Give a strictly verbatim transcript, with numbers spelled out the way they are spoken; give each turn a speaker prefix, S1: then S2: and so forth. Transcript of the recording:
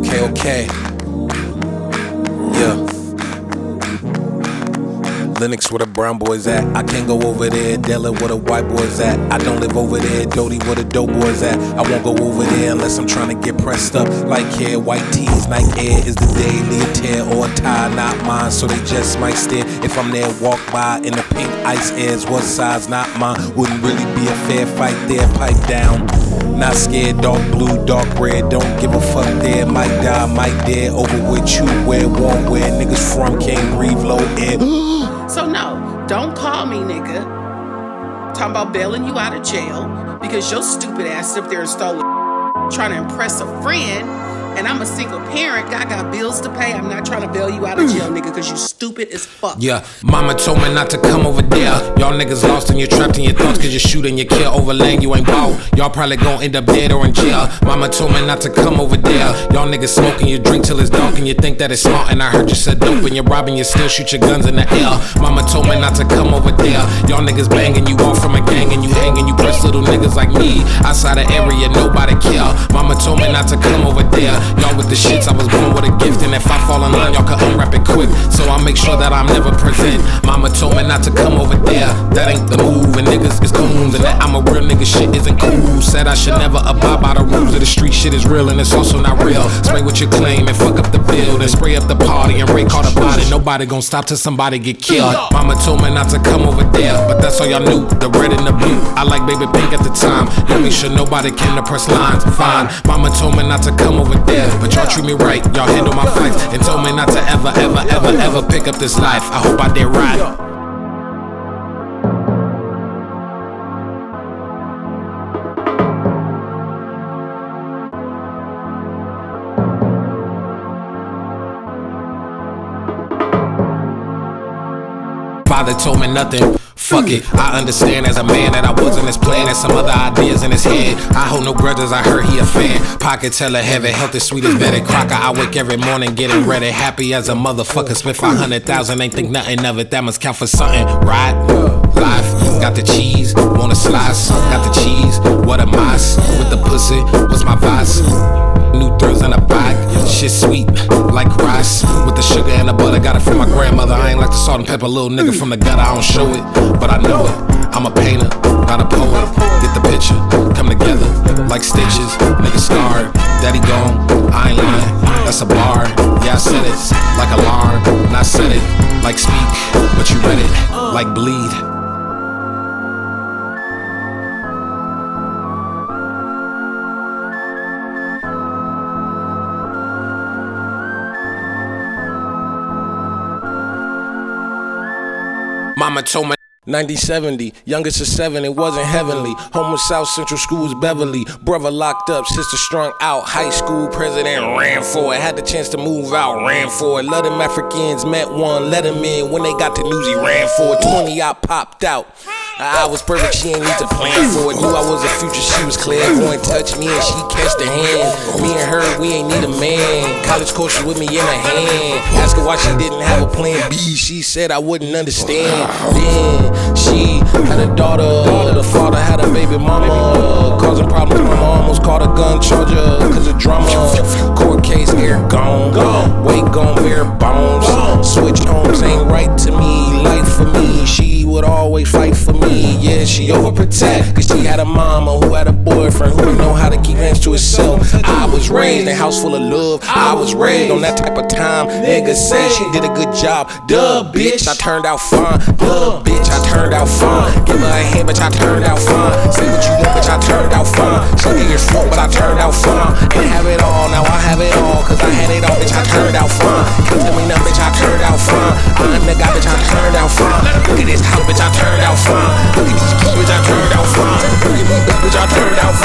S1: Okay, okay. Yeah. Lennox where the brown boys at. I can't go over there. Della where the white boys at. I don't live over there. Doty where the dope boys at. I won't go over there unless I'm trying to get pressed up. Like hair, white tees, Nike Air is the daily a tear or a tie, not mine. So they just might stare. If I'm there, walk by in the pink ice airs. What size, not mine. Wouldn't really be a fair fight there. Pipe down. Not scared, dark blue, dark red. Don't give a fuck there. Might die, might dare. Over with you, where, won't where. Niggas from can't breathe, low air.
S2: So no, don't call me nigga. Talking about bailing you out of jail because your stupid ass up there and stole trying to impress a friend. And I'm a single parent, I got bills to pay. I'm not trying to bail you out of jail, nigga, cause you stupid as fuck.
S1: Yeah, mama told me not to come over there. Y'all niggas lost and you're trapped in your thoughts cause you shoot and you kill over lane, you ain't ball. Y'all probably gon' end up dead or in jail. Mama told me not to come over there. Y'all niggas smoking, you drink till it's dark and you think that it's smart. And I heard you said dope and you're robbing, you still shoot your guns in the air. Mama told me not to come over there. Y'all niggas banging, you off from a gang and you hanging. You press little niggas like me. Outside the area, nobody care. Mama told me not to come over there. Y'all with the shits, I was born with a gift. And if I fall in line, y'all can unwrap it quick. So I make sure that I'm never present. Mama told me not to come over there. That ain't the move, and niggas is goons. And that I'm a real nigga, shit isn't cool. Said I should never abide by the rules of the street. Shit is real and it's also not real. Spray what you claim and fuck up the bill. Then spray up the party and Ray caught a body. Nobody gon' stop till somebody get killed. Mama told me not to come over there, but that's all y'all knew. The red and the blue. I like baby pink at the time. Y'all make sure nobody came to press lines. Fine. Mama told me not to come over there, but y'all treat me right, y'all handle my fights, and told me not to ever, ever, ever, ever pick up this life. I hope I did right. Father told me nothing. Fuck it, I understand as a man that I wasn't as planned as some other ideas in his head. I hold no grudges, I heard he a fan. Pocket teller heavy, health is sweet as Betty Crocker. I wake every morning getting ready, happy as a motherfucker. Spent five hundred thousand, ain't think nothing of it. That must count for something, right? Life, got the cheese, want a slice. Got the cheese, what a mice. With the pussy, what's my vice? New thrills in a bag, shit sweet like rice. With the sugar and the butter, got it from my grandmother. I ain't like the salt and pepper, little nigga from the gutter. I don't show it, but I know it. I'm a painter, not a poet. Get the picture, come together like stitches. Nigga scarred, daddy gone, I ain't lying. That's a bar, yeah I said it. Like alarm, not said it. Like speak, but you read it. Like bleed. Mama told me ninety seventy, youngest of seven, it wasn't heavenly. Home was South Central Schools, Beverly. Brother locked up, sister strung out. High school president ran for it. Had the chance to move out, ran for it. Let them Africans met one, let them in. When they got to news, he ran for it. twenty, I popped out. I was perfect, she ain't need to plan for it. Knew I was a future, she was clairvoyant. Touch me and she catch the hand. Me and her, we ain't need a man. College course with me in her hand. Ask her why she didn't have a plan B. She said I wouldn't understand. Then she had a daughter. The father had a baby mama. Causing problems, mama almost caught a gun charger cause of drama. Court case, air gone. Weight gone, bare bones. Switch homes ain't right to me. Life for me, she would always fight for me. Yeah, she overprotect, cause she had a mama who had a boyfriend who didn't know how to keep hands to herself. I was raised in a house full of love. I was raised on that type of time. Niggas say she did a good job. Duh, bitch, I turned out fine. Duh, bitch, I turned out fine. Give her a hand, bitch, I turned out fine. Say what you want, bitch, I turned out fine. She get your throat, but I turned out fine. Ain't have it all, now I have it all, cause I had it all, bitch, I turned out fine. Can't tell me nothing, bitch, I turned out fine. I'm the guy, bitch, I turned out fine. Look at this house, bitch, I turned out fine. Look at these keys, bitch, I turned out fine. Look at me, bitch, I turned out fine.